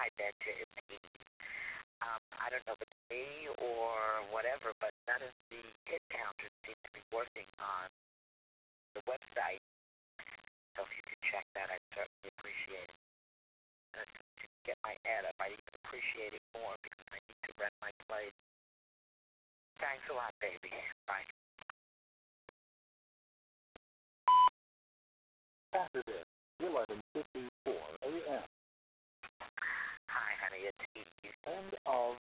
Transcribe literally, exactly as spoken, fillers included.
I bet you it's me. Um, I don't know if it's me or whatever, but none of the hit counters seem to be working on the website. So if you could check that, I'd certainly appreciate it. And to get my ad up, I even appreciate it more because I need to rent my place. Thanks a lot, baby. Bye. Saturday, eleven fifty-four a m Hi, honey. It's Eve. End of